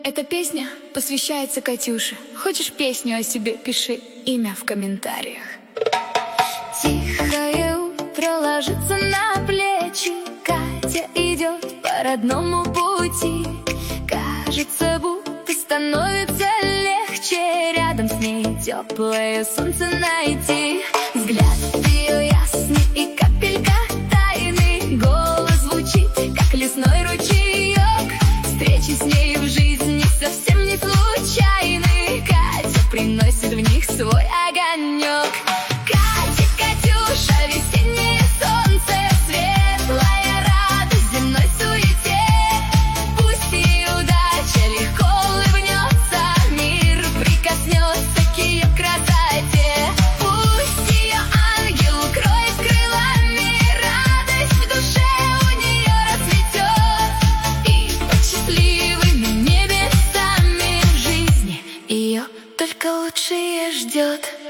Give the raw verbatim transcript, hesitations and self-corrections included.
Эта песня посвящается Катюше. Хочешь песню о себе, пиши имя в комментариях. Тихое утро ложится на плечи, Катя идет по родному пути. Кажется, будто становится легче рядом с ней теплое солнце найти. Взгляд ее ясный и капелька тайны, голос звучит, как лесной ручеек. Встречи с ней в жизни совсем не случайны, Катя приносит в них свой огонек. Катя, Катюша, весеннее солнце, светлая радость земной суете. Пусть ей удача легко улыбнется, мир прикоснется к ее красоте. Пусть ее ангел укроет крылами, радость в душе у нее расцветет. И под счастливыми небесами в жизни ее только лучшее ждет.